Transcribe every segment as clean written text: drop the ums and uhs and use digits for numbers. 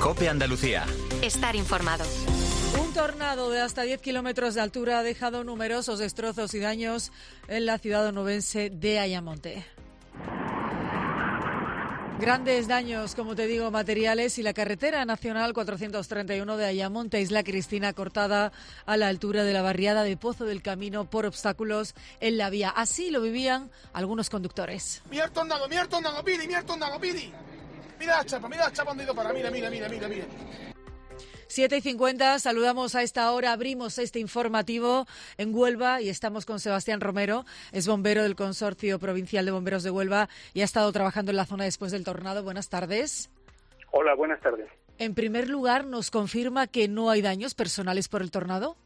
COPE Andalucía. Estar informado. Un tornado de hasta 10 kilómetros de altura ha dejado numerosos destrozos y daños en la ciudad onubense de Ayamonte. Grandes daños, como te digo, materiales, y la carretera nacional 431 de Ayamonte, Isla Cristina, cortada a la altura de la barriada de Pozo del Camino por obstáculos en la vía. Así lo vivían algunos conductores. Mira el tornado, Pidi, mira el tornado, Pidi. Mira la chapa donde ha ido para, mira. 7:50, saludamos a esta hora, abrimos este informativo en Huelva y estamos con Sebastián Romero, es bombero del Consorcio Provincial de Bomberos de Huelva y ha estado trabajando en la zona después del tornado. Buenas tardes. Hola, buenas tardes. En primer lugar, ¿nos confirma que no hay daños personales por el tornado?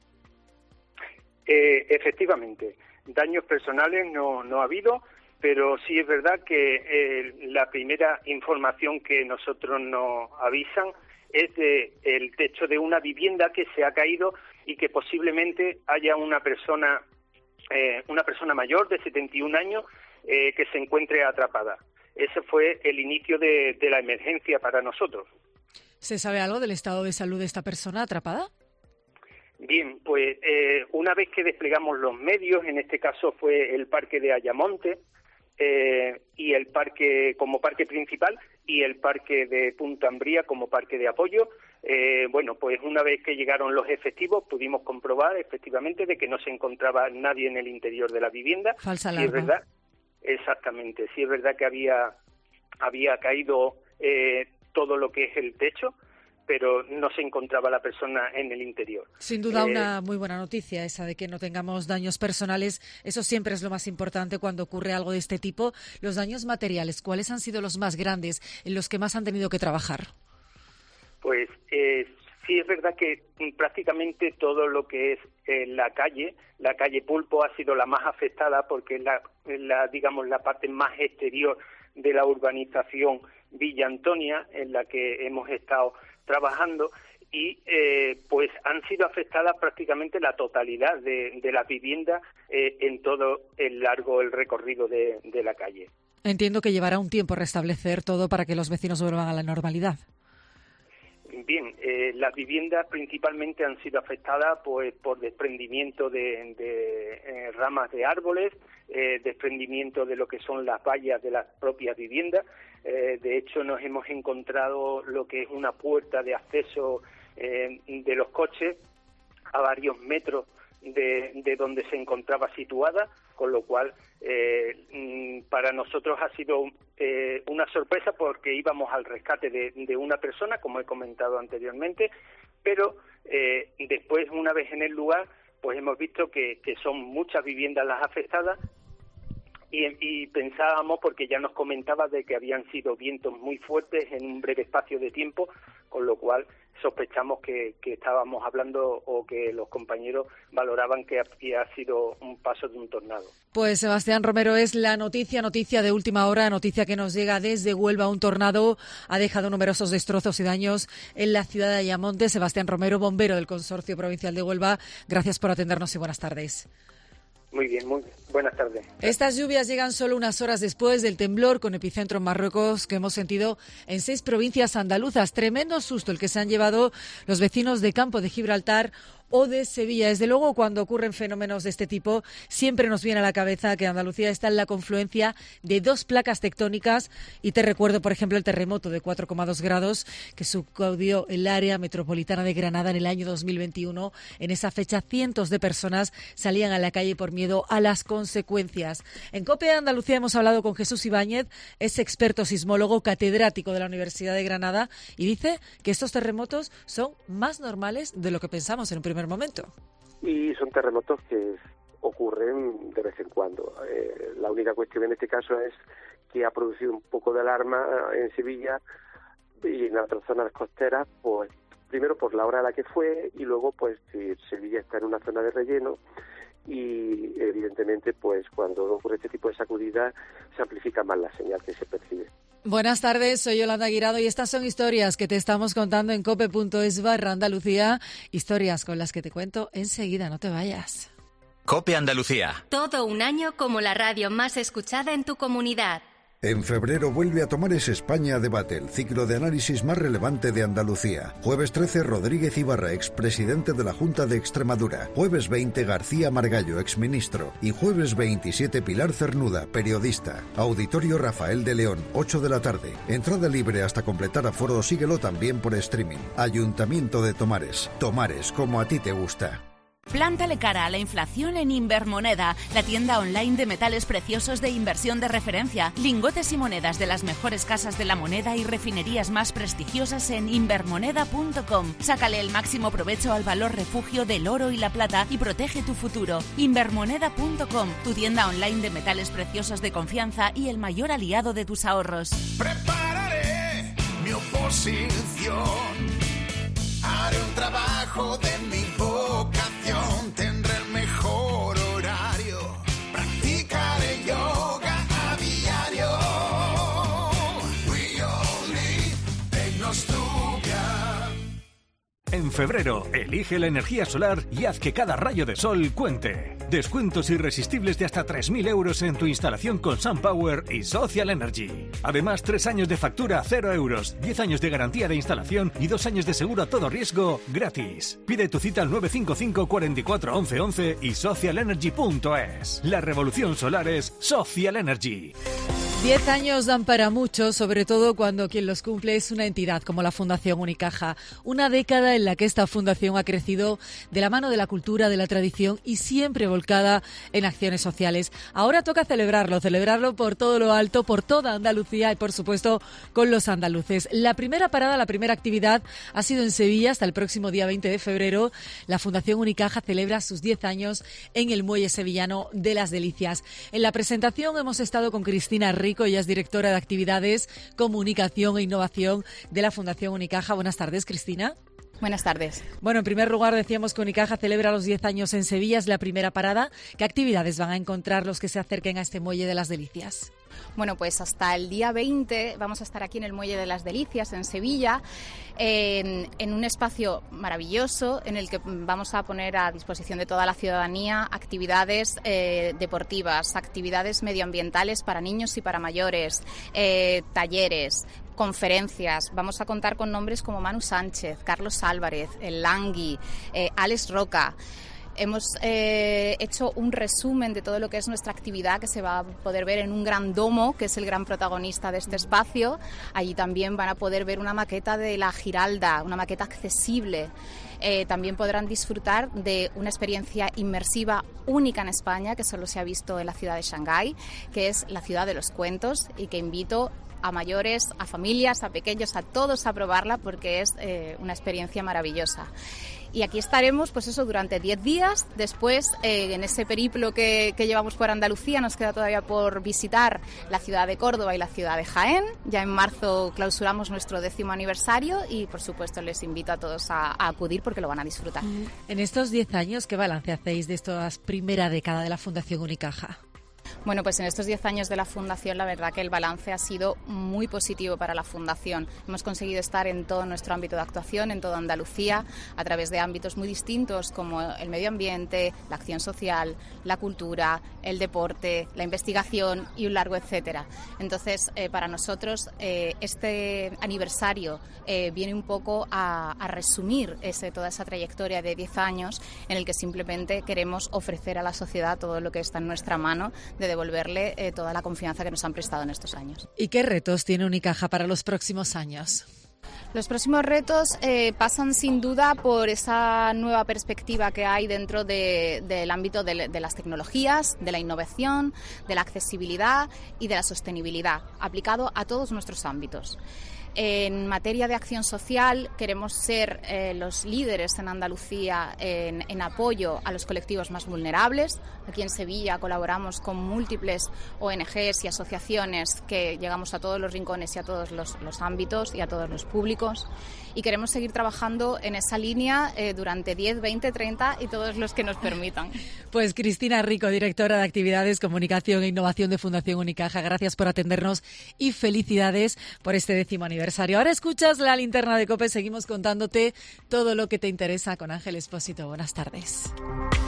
Efectivamente, daños personales no ha habido, pero sí es verdad que la primera información que nosotros nos avisan es el techo de una vivienda que se ha caído y que posiblemente haya una persona mayor de 71 años que se encuentre atrapada. Ese fue el inicio de la emergencia para nosotros. ¿Se sabe algo del estado de salud de esta persona atrapada? Bien, pues una vez que desplegamos los medios, en este caso fue el parque de Ayamonte, y el parque como parque principal y el parque de Punta Ambría como parque de apoyo. Pues una vez que llegaron los efectivos pudimos comprobar efectivamente de que no se encontraba nadie en el interior de la vivienda. Falsa alarma. Sí, es verdad, exactamente, sí es verdad que había caído todo lo que es el techo, pero no se encontraba la persona en el interior. Sin duda una muy buena noticia esa de que no tengamos daños personales. Eso siempre es lo más importante cuando ocurre algo de este tipo. Los daños materiales, ¿cuáles han sido los más grandes, en los que más han tenido que trabajar? Pues sí es verdad que prácticamente todo lo que es la calle Pulpo ha sido la más afectada porque es la parte más exterior de la urbanización Villa Antonia, en la que hemos estado trabajando, y pues han sido afectadas prácticamente la totalidad de la vivienda en todo el recorrido de la calle. Entiendo que llevará un tiempo restablecer todo para que los vecinos vuelvan a la normalidad. Bien, las viviendas principalmente han sido afectadas pues por desprendimiento de ramas de árboles, desprendimiento de lo que son las vallas de las propias viviendas. De hecho, nos hemos encontrado lo que es una puerta de acceso de los coches a varios metros de donde se encontraba situada, con lo cual para nosotros ha sido una sorpresa porque íbamos al rescate de una persona, como he comentado anteriormente, pero después, una vez en el lugar, pues hemos visto que son muchas viviendas las afectadas y pensábamos, porque ya nos comentaba de que habían sido vientos muy fuertes en un breve espacio de tiempo, con lo cual sospechamos que estábamos hablando o que los compañeros valoraban que había sido un paso de un tornado. Pues Sebastián Romero, es la noticia de última hora, noticia que nos llega desde Huelva. Un tornado ha dejado numerosos destrozos y daños en la ciudad de Ayamonte. Sebastián Romero, bombero del Consorcio Provincial de Huelva, gracias por atendernos y buenas tardes. Muy bien, muy buenas tardes. Estas lluvias llegan solo unas horas después del temblor con epicentro en Marruecos que hemos sentido en 6 provincias andaluzas. Tremendo susto el que se han llevado los vecinos de Campo de Gibraltar o de Sevilla. Desde luego, cuando ocurren fenómenos de este tipo, siempre nos viene a la cabeza que Andalucía está en la confluencia de 2 placas tectónicas. Y te recuerdo, por ejemplo, el terremoto de 4,2 grados que sacudió el área metropolitana de Granada en el año 2021. En esa fecha, cientos de personas salían a la calle por miedo a las consecuencias. En COPE Andalucía hemos hablado con Jesús Ibáñez, es experto sismólogo, catedrático de la Universidad de Granada, y dice que estos terremotos son más normales de lo que pensamos en un primer momento. Y son terremotos que ocurren de vez en cuando. La única cuestión en este caso es que ha producido un poco de alarma en Sevilla y en otras zonas costeras, pues primero por la hora a la que fue y luego pues si Sevilla está en una zona de relleno y evidentemente pues cuando ocurre este tipo de sacudidas se amplifica más la señal que se percibe. Buenas tardes, soy Yolanda Guirado y estas son historias que te estamos contando en cope.es/Andalucía, historias con las que te cuento enseguida, no te vayas. COPE Andalucía. Todo un año como la radio más escuchada en tu comunidad. En febrero vuelve a Tomares España a debate, el ciclo de análisis más relevante de Andalucía. Jueves 13, Rodríguez Ibarra, expresidente de la Junta de Extremadura. Jueves 20, García Margallo, exministro. Y jueves 27, Pilar Cernuda, periodista. Auditorio Rafael de León, 8 de la tarde. Entrada libre hasta completar aforo, síguelo también por streaming. Ayuntamiento de Tomares. Tomares, como a ti te gusta. Plántale cara a la inflación en Invermoneda, la tienda online de metales preciosos de inversión de referencia. Lingotes y monedas de las mejores casas de la moneda y refinerías más prestigiosas en invermoneda.com. Sácale el máximo provecho al valor refugio del oro y la plata y protege tu futuro. Invermoneda.com, tu tienda online de metales preciosos de confianza y el mayor aliado de tus ahorros. Prepararé mi oposición, haré un trabajo de mi vocación, tendré el mejor horario, practicaré yoga a diario. We all need Tecnostudia. En febrero, elige la energía solar y haz que cada rayo de sol cuente. Descuentos irresistibles de hasta 3.000 euros en tu instalación con SunPower y Social Energy. Además, 3 años de factura a 0 euros, 10 años de garantía de instalación y 2 años de seguro a todo riesgo gratis. Pide tu cita al 955 44 11 11 y socialenergy.es. La revolución solar es Social Energy. 10 años dan para mucho, sobre todo cuando quien los cumple es una entidad como la Fundación Unicaja. Una década en la que esta fundación ha crecido de la mano de la cultura, de la tradición y siempre volcada en acciones sociales. Ahora toca celebrarlo por todo lo alto, por toda Andalucía y, por supuesto, con los andaluces. La primera parada, la primera actividad ha sido en Sevilla hasta el próximo día 20 de febrero. La Fundación Unicaja celebra sus 10 años en el muelle sevillano de Las Delicias. En la presentación hemos estado con Cristina Rico, ella es directora de Actividades, Comunicación e Innovación de la Fundación Unicaja. Buenas tardes, Cristina. Buenas tardes. Bueno, en primer lugar decíamos que Unicaja celebra los 10 años en Sevilla, es la primera parada. ¿Qué actividades van a encontrar los que se acerquen a este muelle de Las Delicias? Bueno, pues hasta el día 20 vamos a estar aquí en el Muelle de Las Delicias, en Sevilla, en un espacio maravilloso en el que vamos a poner a disposición de toda la ciudadanía actividades deportivas, actividades medioambientales para niños y para mayores, talleres, conferencias. Vamos a contar con nombres como Manu Sánchez, Carlos Álvarez, El Langui, Alex Roca. Hemos hecho un resumen de todo lo que es nuestra actividad, que se va a poder ver en un gran domo, que es el gran protagonista de este espacio. Allí también van a poder ver una maqueta de la Giralda, una maqueta accesible. También podrán disfrutar de una experiencia inmersiva única en España, que solo se ha visto en la ciudad de Shanghái, que es la ciudad de los cuentos, y que invito a mayores, a familias, a pequeños, a todos a probarla porque es una experiencia maravillosa. Y aquí estaremos, pues eso, durante 10 días. Después, en ese periplo que llevamos por Andalucía, nos queda todavía por visitar la ciudad de Córdoba y la ciudad de Jaén. Ya en marzo clausuramos nuestro 10º aniversario y, por supuesto, les invito a todos a acudir porque lo van a disfrutar. En estos 10 años, ¿qué balance hacéis de esta primera década de la Fundación Unicaja? Bueno, pues en estos 10 años de la Fundación, la verdad que el balance ha sido muy positivo para la Fundación. Hemos conseguido estar en todo nuestro ámbito de actuación, en toda Andalucía, a través de ámbitos muy distintos como el medio ambiente, la acción social, la cultura, el deporte, la investigación y un largo etcétera. Entonces, para nosotros, este aniversario viene un poco a resumir toda esa trayectoria de 10 años en el que simplemente queremos ofrecer a la sociedad todo lo que está en nuestra mano, de devolverle toda la confianza que nos han prestado en estos años. ¿Y qué retos tiene Unicaja para los próximos años? Los próximos retos pasan sin duda por esa nueva perspectiva que hay dentro del ámbito de las tecnologías, de la innovación, de la accesibilidad y de la sostenibilidad, aplicado a todos nuestros ámbitos. En materia de acción social queremos ser los líderes en Andalucía en apoyo a los colectivos más vulnerables. Aquí en Sevilla colaboramos con múltiples ONGs y asociaciones que llegamos a todos los rincones y a todos los ámbitos y a todos los públicos. Y queremos seguir trabajando en esa línea durante 10, 20, 30 y todos los que nos permitan. Pues Cristina Rico, directora de Actividades, Comunicación e Innovación de Fundación Unicaja, gracias por atendernos y felicidades por este 10º aniversario. Ahora escuchas la linterna de COPE, seguimos contándote todo lo que te interesa con Ángel Expósito. Buenas tardes.